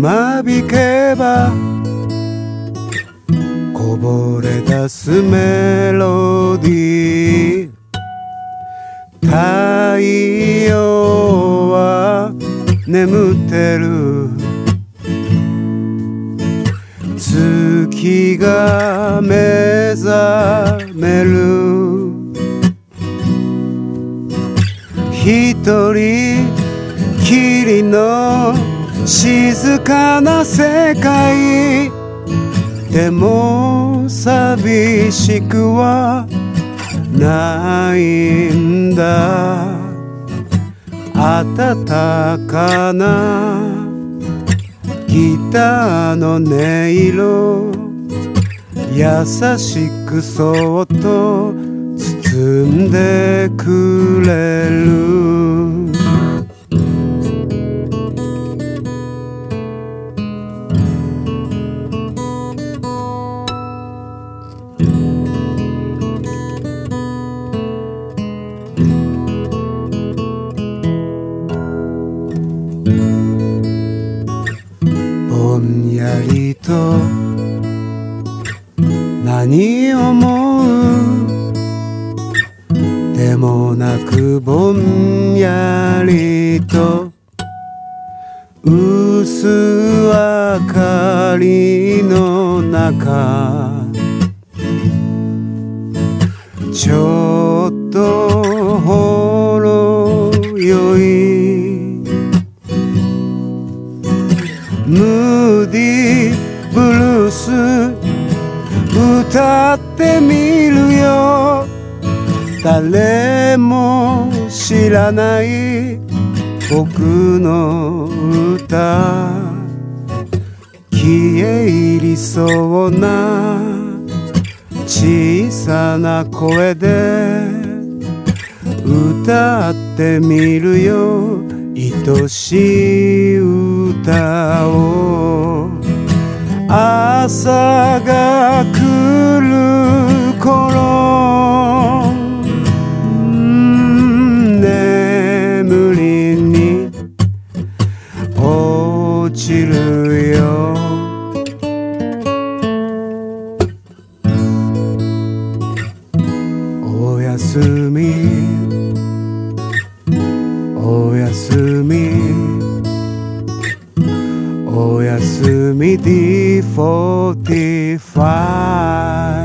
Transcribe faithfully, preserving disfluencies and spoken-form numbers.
まびけばこぼれ出すメロディー、太陽は眠ってる、月が目覚める、一人きりの静かな世界でも寂しくはないんだ。暖かなギターの音色、優しくそっと包んでくれる。ぼんやりと何思うでもなく、ぼんやりと薄明かりの中、ちょっとほろ酔い、ムーディーブルース歌ってみるよ。誰も知らない僕の歌、消え入りそうな小さな声で歌ってみるよ。愛しい歌を、朝が来る頃、眠りに落ちるよ。おやすみおやすみおやすみ ディーフォーティーファイブ